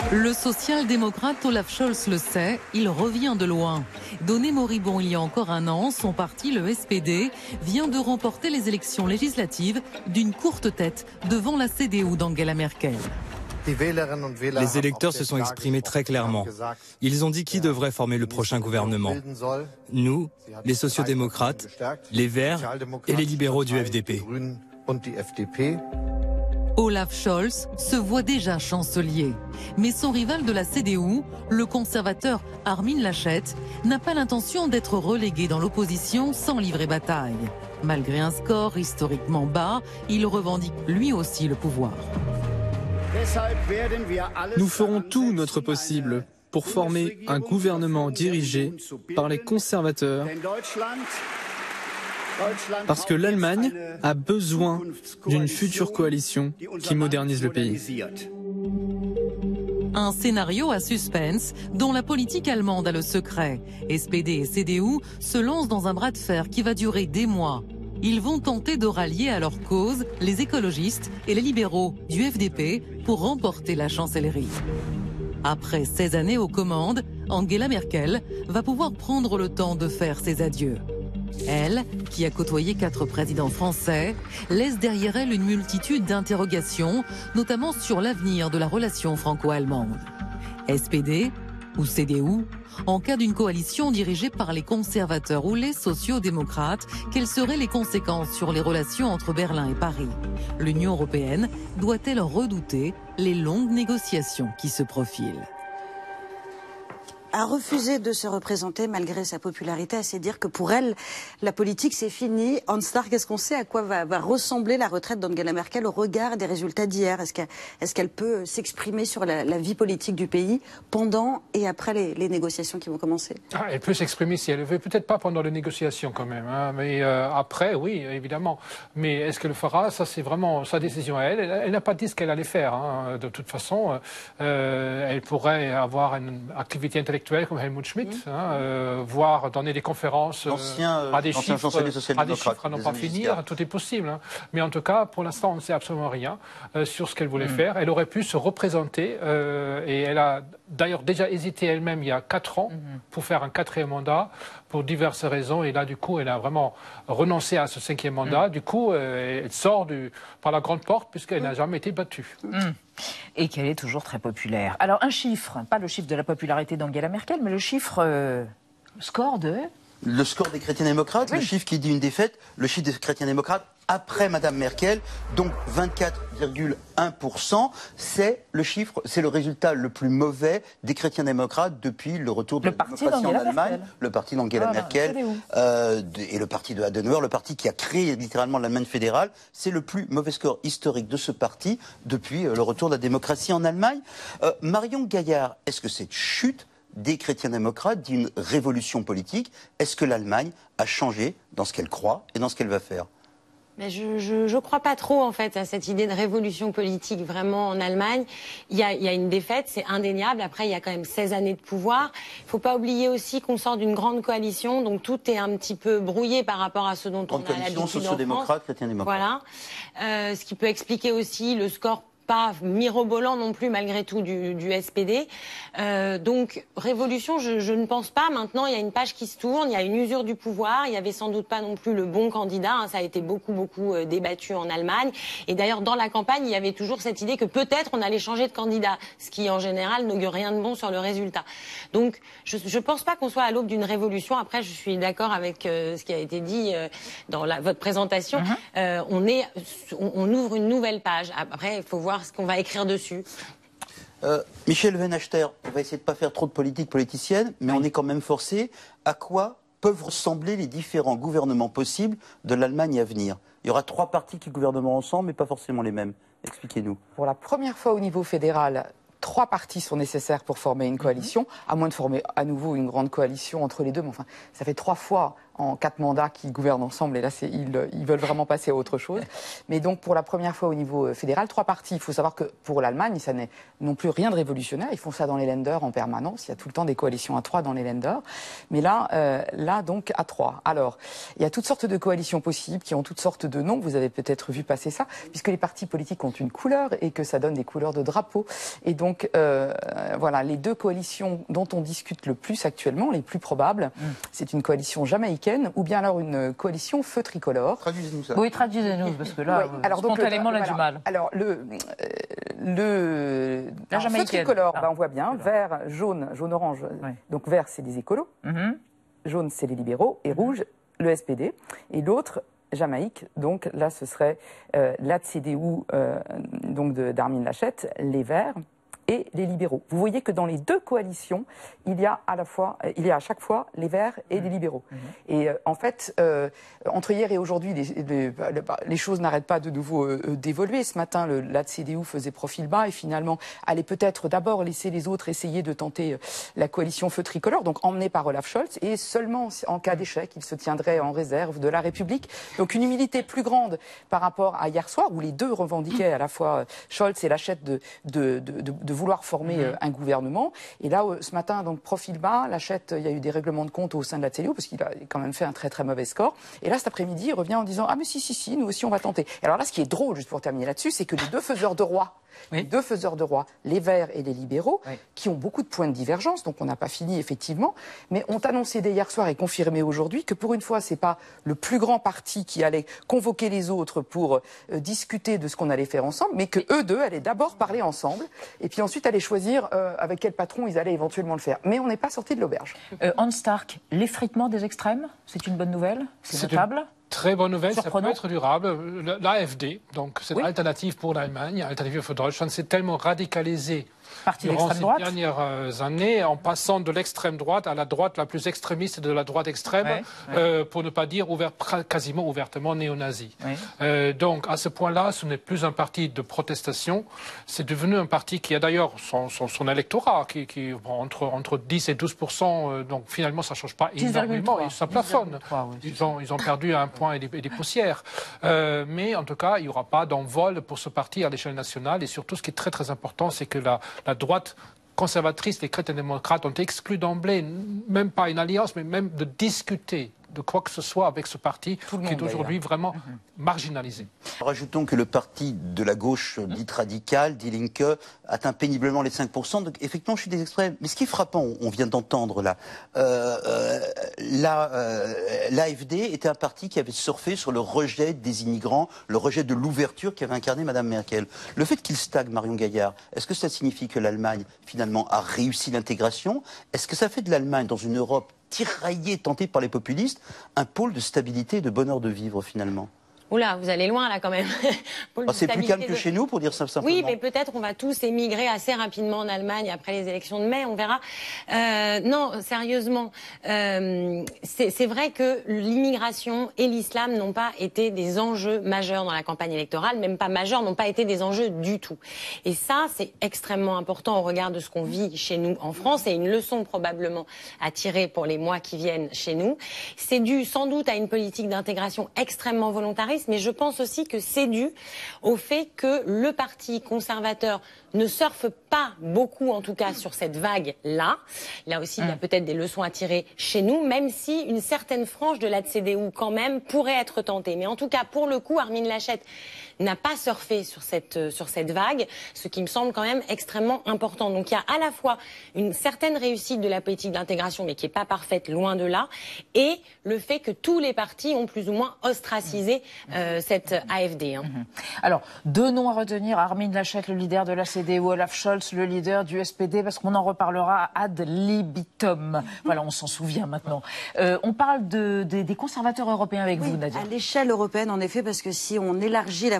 Le social-démocrate Olaf Scholz le sait, il revient de loin. Donné moribond il y a encore un an, son parti, le SPD, vient de remporter les élections législatives d'une courte tête devant la CDU d'Angela Merkel. Les électeurs se sont exprimés très clairement. Ils ont dit qui devrait former le prochain gouvernement. Nous, les sociodémocrates, les Verts et les libéraux du FDP. Olaf Scholz se voit déjà chancelier. Mais son rival de la CDU, le conservateur Armin Laschet, n'a pas l'intention d'être relégué dans l'opposition sans livrer bataille. Malgré un score historiquement bas, il revendique lui aussi le pouvoir. Nous ferons tout notre possible pour former un gouvernement dirigé par les conservateurs, parce que l'Allemagne a besoin d'une future coalition qui modernise le pays. Un scénario à suspense dont la politique allemande a le secret. SPD et CDU se lancent dans un bras de fer qui va durer des mois. Ils vont tenter de rallier à leur cause les écologistes et les libéraux du FDP pour remporter la chancellerie. Après 16 années aux commandes, Angela Merkel va pouvoir prendre le temps de faire ses adieux. Elle, qui a côtoyé 4 présidents français, laisse derrière elle une multitude d'interrogations, notamment sur l'avenir de la relation franco-allemande. SPD ou CDU, en cas d'une coalition dirigée par les conservateurs ou les sociodémocrates, quelles seraient les conséquences sur les relations entre Berlin et Paris? L'Union européenne doit-elle redouter les longues négociations qui se profilent? A refusé de se représenter malgré sa popularité, à se dire que pour elle, la politique c'est fini. Hans Stark, est-ce qu'on sait à quoi va ressembler la retraite d'Angela Merkel au regard des résultats d'hier? Est-ce qu'elle peut s'exprimer sur la vie politique du pays pendant et après les négociations qui vont commencer? Elle peut s'exprimer si elle le veut, peut-être pas pendant les négociations quand même, hein, mais après, oui, évidemment. Mais est-ce qu'elle le fera? Ça, c'est vraiment sa décision à elle. Elle n'a pas dit ce qu'elle allait faire. Hein. De toute façon, elle pourrait avoir une activité intellectuelle comme Helmut Schmidt, voire donner des conférences à des chiffres à n'en pas finir, tout est possible. Hein. Mais en tout cas, pour l'instant, on ne sait absolument rien sur ce qu'elle voulait faire. Elle aurait pu se représenter et elle a d'ailleurs déjà hésité elle-même il y a 4 ans pour faire un 4e mandat pour diverses raisons. Et là, du coup, elle a vraiment renoncé à ce 5e mandat. Du coup, elle sort par la grande porte puisqu'elle n'a jamais été battue. Et qu'elle est toujours très populaire. Alors un chiffre, pas le chiffre de la popularité d'Angela Merkel, mais le chiffre score de... Le score des chrétiens-démocrates, oui. Le chiffre qui dit une défaite, le chiffre des chrétiens-démocrates après Madame Merkel, donc 24,1%, c'est le chiffre, c'est le résultat le plus mauvais des chrétiens-démocrates depuis le retour de la démocratie en Allemagne, le parti d'Angela Merkel et le parti de Adenauer, le parti qui a créé littéralement l'Allemagne fédérale, c'est le plus mauvais score historique de ce parti depuis le retour de la démocratie en Allemagne. Marion Gaillard, est-ce que cette chute des chrétiens-démocrates dit une révolution politique? Est-ce que l'Allemagne a changé dans ce qu'elle croit et dans ce qu'elle va faire? Mais je crois pas trop en fait à cette idée de révolution politique vraiment en Allemagne. Il y a une défaite, c'est indéniable. Après, il y a quand même 16 années de pouvoir. Il faut pas oublier aussi qu'on sort d'une grande coalition, donc tout est un petit peu brouillé par rapport à ce dont on a l'habitude en France. Sociaux-démocrates, chrétiens-démocrates. Voilà. Ce qui peut expliquer aussi le score pas mirobolant non plus malgré tout du SPD. Donc révolution, je ne pense pas. Maintenant, il y a une page qui se tourne, il y a une usure du pouvoir. Il y avait sans doute pas non plus le bon candidat. Hein, ça a été beaucoup débattu en Allemagne. Et d'ailleurs, dans la campagne, il y avait toujours cette idée que peut-être on allait changer de candidat, ce qui en général n'augure rien de bon sur le résultat. Donc je pense pas qu'on soit à l'aube d'une révolution. Après, je suis d'accord avec ce qui a été dit dans votre présentation. On ouvre une nouvelle page. Après, il faut voir ce qu'on va écrire dessus. Michel Wenachter, on va essayer de ne pas faire trop de politique politicienne, mais on est quand même forcé. À quoi peuvent ressembler les différents gouvernements possibles de l'Allemagne à venir? Il y aura 3 partis qui gouverneront ensemble, mais pas forcément les mêmes. Expliquez-nous. Pour la première fois au niveau fédéral, 3 partis sont nécessaires pour former une coalition, à moins de former à nouveau une grande coalition entre les deux. Mais enfin, ça fait 3 fois en 4 mandats qui gouvernent ensemble, et là ils veulent vraiment passer à autre chose. Mais donc pour la première fois au niveau fédéral, 3 partis. Il faut savoir que pour l'Allemagne, ça n'est non plus rien de révolutionnaire. Ils font ça dans les Länder en permanence. Il y a tout le temps des coalitions à 3 dans les Länder. Mais là donc à 3. Alors, il y a toutes sortes de coalitions possibles qui ont toutes sortes de noms. Vous avez peut-être vu passer ça, puisque les partis politiques ont une couleur et que ça donne des couleurs de drapeau. Et donc voilà, les 2 coalitions dont on discute le plus actuellement, les plus probables, c'est une coalition jamaïcaine ou bien alors une coalition feu tricolore. Traduisez-nous ça. Oui, traduisez-nous, parce que là, alors, spontanément, on a du mal. Alors, feu tricolore, on voit bien, vert, jaune, jaune-orange. Oui. Donc, vert, c'est les écolos, jaune, c'est les libéraux, et rouge, le SPD. Et l'autre, Jamaïque, donc là, ce serait la CDU, donc d'Armin Laschet, les Verts et les libéraux. Vous voyez que dans les 2 coalitions, il y a à chaque fois les Verts et les libéraux. Et en fait, entre hier et aujourd'hui, les choses n'arrêtent pas de nouveau d'évoluer. Ce matin, la CDU faisait profil bas et finalement allait peut-être d'abord laisser les autres essayer de tenter la coalition feu tricolore, donc emmenée par Olaf Scholz, et seulement en cas d'échec, il se tiendrait en réserve de la République. Donc une humilité plus grande par rapport à hier soir, où les 2 revendiquaient à la fois Scholz et Laschet de vouloir former un gouvernement. Et là, ce matin, donc profil bas, Laschet, il y a eu des règlements de compte au sein de la CDU parce qu'il a quand même fait un très très mauvais score. Et là, cet après-midi, il revient en disant ah mais si, nous aussi on va tenter. Et alors là, ce qui est drôle, juste pour terminer là-dessus, c'est que les 2 faiseurs de roi, les Verts et les libéraux, qui ont beaucoup de points de divergence, donc on n'a pas fini effectivement, mais ont annoncé dès hier soir et confirmé aujourd'hui que pour une fois, c'est pas le plus grand parti qui allait convoquer les autres pour discuter de ce qu'on allait faire ensemble, mais que eux 2 allaient d'abord parler ensemble et puis ensuite aller choisir avec quel patron ils allaient éventuellement le faire. Mais on n'est pas sorti de l'auberge. Hans Stark, l'effritement des extrêmes, c'est une bonne nouvelle? C'est notable? Très bonne nouvelle, ça peut être durable. L'AfD, donc cette alternative pour l'Allemagne, Alternative für Deutschland, s'est tellement radicalisée durant ces dernières années, en passant de l'extrême droite à la droite la plus extrémiste de la droite extrême, pour ne pas dire quasiment ouvertement néo-nazi. Donc à ce point-là, ce n'est plus un parti de protestation, c'est devenu un parti qui a d'ailleurs son électorat, qui entre 10 et 12%, donc finalement ça ne change pas énormément, et ça plafonne. Ils ont perdu un point et des poussières. Mais en tout cas, il n'y aura pas d'envol pour ce parti à l'échelle nationale, et surtout ce qui est très très important, c'est que la droite conservatrice, les chrétiens-démocrates ont exclu d'emblée, même pas une alliance, mais même de discuter de quoi que ce soit avec ce parti qui est aujourd'hui vraiment marginalisé. Rajoutons que le parti de la gauche dite radicale, Die Linke, atteint péniblement les 5%. Donc effectivement, je suis des extrêmes. Mais ce qui est frappant, on vient d'entendre là, l'AfD était un parti qui avait surfé sur le rejet des immigrants, le rejet de l'ouverture qu'avait incarné Mme Merkel. Le fait qu'il stagne, Marion Gaillard, est-ce que ça signifie que l'Allemagne, finalement, a réussi l'intégration? Est-ce que ça fait de l'Allemagne, dans une Europe tiraillée, tentée par les populistes, un pôle de stabilité et de bonheur de vivre, finalement? Oula, vous allez loin là quand même. C'est plus calme que chez nous, pour dire ça simplement. Oui, mais peut-être on va tous émigrer assez rapidement en Allemagne après les élections de mai, on verra. Non, sérieusement, c'est vrai que l'immigration et l'islam n'ont pas été des enjeux majeurs dans la campagne électorale, même pas majeurs, n'ont pas été des enjeux du tout. Et ça, c'est extrêmement important au regard de ce qu'on vit chez nous en France, et une leçon probablement à tirer pour les mois qui viennent chez nous. C'est dû sans doute à une politique d'intégration extrêmement volontariste, mais je pense aussi que c'est dû au fait que le parti conservateur ne surfe pas beaucoup, en tout cas, sur cette vague-là. Là aussi, il y a peut-être des leçons à tirer chez nous, même si une certaine frange de la CDU, quand même, pourrait être tentée. Mais en tout cas, pour le coup, Armin Laschet n'a pas surfé sur cette vague, ce qui me semble quand même extrêmement important. Donc il y a à la fois une certaine réussite de la politique d'intégration, mais qui n'est pas parfaite, loin de là, et le fait que tous les partis ont plus ou moins ostracisé cette AfD. Alors, 2 noms à retenir, Armin Laschet, le leader de la CDU, Olaf Scholz, le leader du SPD, parce qu'on en reparlera ad libitum. Voilà, on s'en souvient maintenant. On parle des conservateurs européens avec vous, Nadia. À l'échelle européenne, en effet, parce que si on élargit la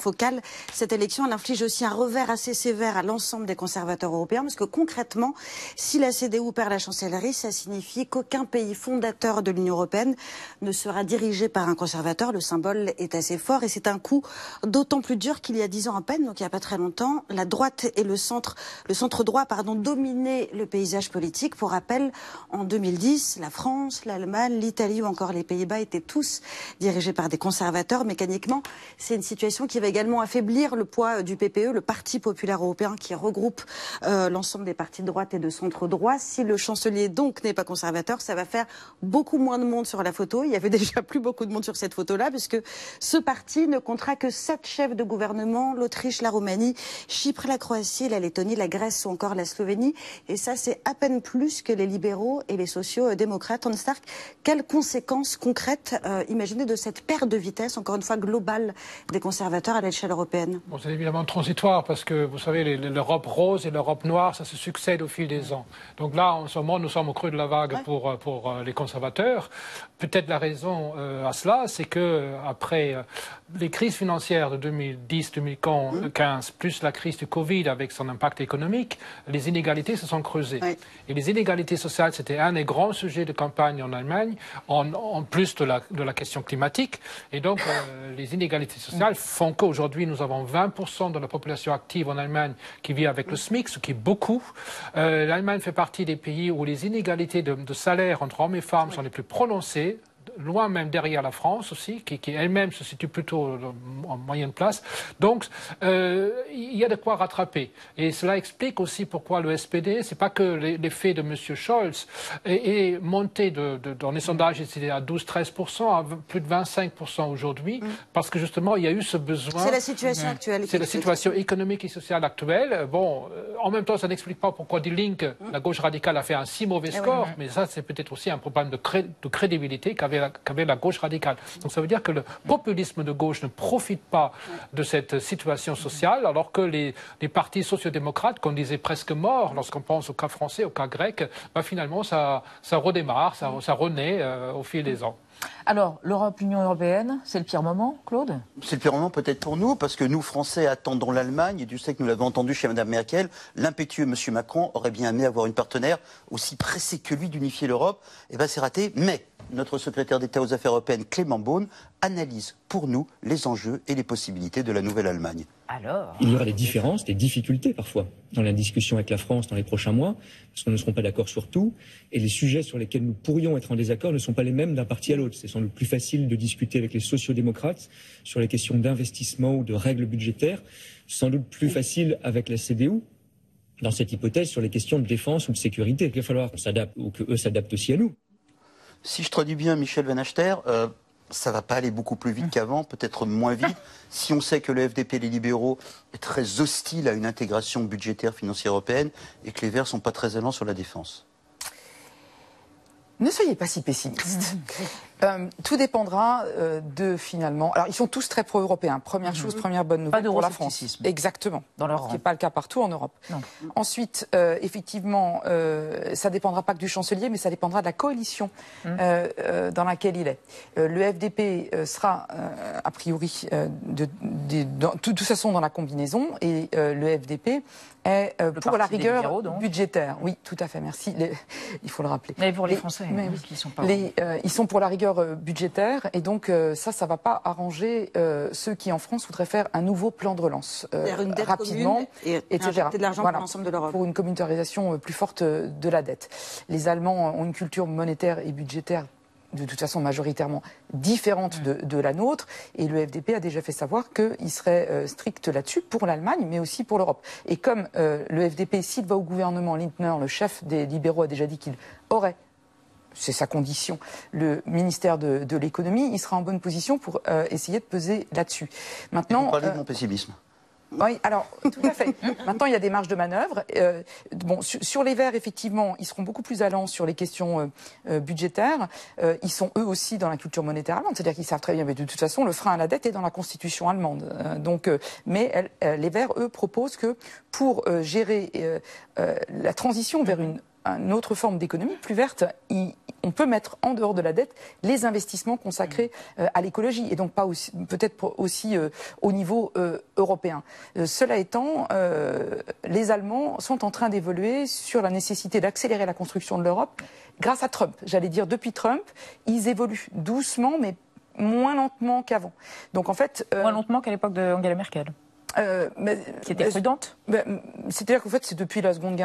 focale. Cette élection, elle inflige aussi un revers assez sévère à l'ensemble des conservateurs européens, parce que concrètement, si la CDU perd la chancellerie, ça signifie qu'aucun pays fondateur de l'Union européenne ne sera dirigé par un conservateur. Le symbole est assez fort et c'est un coup d'autant plus dur qu'il y a 10 ans à peine, donc il n'y a pas très longtemps, la droite et le centre droit, dominaient le paysage politique. Pour rappel, en 2010, la France, l'Allemagne, l'Italie ou encore les Pays-Bas étaient tous dirigés par des conservateurs. Mécaniquement, c'est une situation qui va également affaiblir le poids du PPE, le Parti populaire européen, qui regroupe l'ensemble des partis de droite et de centre droit. Si le chancelier donc n'est pas conservateur, ça va faire beaucoup moins de monde sur la photo. Il y avait déjà plus beaucoup de monde sur cette photo-là, puisque ce parti ne comptera que 7 chefs de gouvernement, l'Autriche, la Roumanie, Chypre, la Croatie, la Lettonie, la Grèce ou encore la Slovénie. Et ça, c'est à peine plus que les libéraux et les sociaux-démocrates. Hans Stark, quelles conséquences concrètes imaginez de cette perte de vitesse, encore une fois globale, des conservateurs à l'échelle européenne? Bon, c'est évidemment transitoire parce que, vous savez, l'Europe rose et l'Europe noire, ça se succède au fil des ans. Donc là, en ce moment, nous sommes au creux de la vague pour les conservateurs. Peut-être la raison à cela, c'est que après les crises financières de 2010-2015, plus la crise du Covid avec son impact économique, les inégalités se sont creusées. Oui. Et les inégalités sociales, c'était un des grands sujets de campagne en Allemagne, en plus de la question climatique. Et donc, les inégalités sociales font qu'aujourd'hui, nous avons 20% de la population active en Allemagne qui vit avec le SMIC, ce qui est beaucoup. L'Allemagne fait partie des pays où les inégalités de salaire entre hommes et femmes sont les plus prononcées, loin même derrière la France aussi, qui elle-même se situe plutôt en moyenne place. Donc, il y a de quoi rattraper. Et cela explique aussi pourquoi le SPD, c'est pas que l'effet de M. Scholz est monté dans les sondages, c'était à 12-13%, à plus de 25% aujourd'hui, parce que justement, il y a eu ce besoin. C'est la situation actuelle. C'est la situation économique et sociale actuelle. Bon, en même temps, ça n'explique pas pourquoi Die Linke, la gauche radicale, a fait un si mauvais score, mais ça, c'est peut-être aussi un problème de crédibilité qu'avait la gauche radicale. Donc ça veut dire que le populisme de gauche ne profite pas de cette situation sociale, alors que les partis sociodémocrates, qu'on disait presque morts, lorsqu'on pense au cas français, au cas grec, finalement ça redémarre, ça renaît au fil des ans. Alors, l'Europe, l'Union européenne, c'est le pire moment, Claude? C'est le pire moment peut-être pour nous, parce que nous, Français, attendons l'Allemagne, et Dieu sait que nous l'avons entendu chez Mme Merkel, l'impétueux M. Macron aurait bien aimé avoir une partenaire aussi pressée que lui d'unifier l'Europe. Et bien c'est raté, mais notre secrétaire d'État aux Affaires européennes, Clément Beaune, analyse pour nous les enjeux et les possibilités de la nouvelle Allemagne. Alors, il y aura des différences, des difficultés parfois dans la discussion avec la France dans les prochains mois, parce qu'on ne seront pas d'accord sur tout, et les sujets sur lesquels nous pourrions être en désaccord ne sont pas les mêmes d'un parti à l'autre. C'est sans doute plus facile de discuter avec les sociodémocrates sur les questions d'investissement ou de règles budgétaires, sans doute plus facile avec la CDU, dans cette hypothèse, sur les questions de défense ou de sécurité. Il va falloir qu'on s'adapte, ou qu'eux s'adaptent aussi à nous. Si je traduis bien Michel Van Achter, ça va pas aller beaucoup plus vite qu'avant, peut-être moins vite. Si on sait que le FDP et les libéraux est très hostile à une intégration budgétaire financière européenne et que les Verts sont pas très allants sur la défense. Ne soyez pas si pessimiste. Tout dépendra de finalement. Alors ils sont tous très pro-européens. Première chose, première bonne nouvelle pour la France. Exactement. Dans leur rang. Ce qui n'est pas le cas partout en Europe. Non. Ensuite, effectivement, ça dépendra pas que du chancelier, mais ça dépendra de la coalition dans laquelle il est. Le FDP sera a priori de toute façon dans la combinaison et le FDP est pour la rigueur libéraux, budgétaire. Oui, tout à fait. Merci. Il faut le rappeler. Mais pour les Français, qui sont pas. Ils sont pour la rigueur budgétaire et donc ça va pas arranger ceux qui en France voudraient faire un nouveau plan de relance rapidement, etc. De l'argent pour l'ensemble de l'Europe. Pour une communautarisation plus forte de la dette. Les Allemands ont une culture monétaire et budgétaire de toute façon majoritairement différente de la nôtre, et le FDP a déjà fait savoir qu'il serait strict là-dessus pour l'Allemagne, mais aussi pour l'Europe. Et comme le FDP, s'il va au gouvernement, Lindner, le chef des libéraux, a déjà dit qu'il aurait, c'est sa condition, le ministère de l'économie, il sera en bonne position pour essayer de peser là-dessus. Maintenant, vous parlez de mon pessimisme. Oui, alors, tout à fait. Maintenant, il y a des marges de manœuvre. Bon, sur les Verts, effectivement, ils seront beaucoup plus allants sur les questions budgétaires. Ils sont eux aussi dans la culture monétaire allemande, c'est-à-dire qu'ils savent très bien, mais de toute façon, le frein à la dette est dans la Constitution allemande. Les Verts, eux, proposent que pour gérer la transition vers une une autre forme d'économie plus verte, on peut mettre en dehors de la dette les investissements consacrés à l'écologie et donc pas aussi, peut-être aussi au niveau européen. Cela étant, les Allemands sont en train d'évoluer sur la nécessité d'accélérer la construction de l'Europe grâce à Trump. J'allais dire depuis Trump, ils évoluent doucement mais moins lentement qu'avant. Donc en fait, moins lentement qu'à l'époque d'Angela Merkel. Qui était prudente. C'est-à-dire qu'en fait, c'est depuis la Seconde Guerre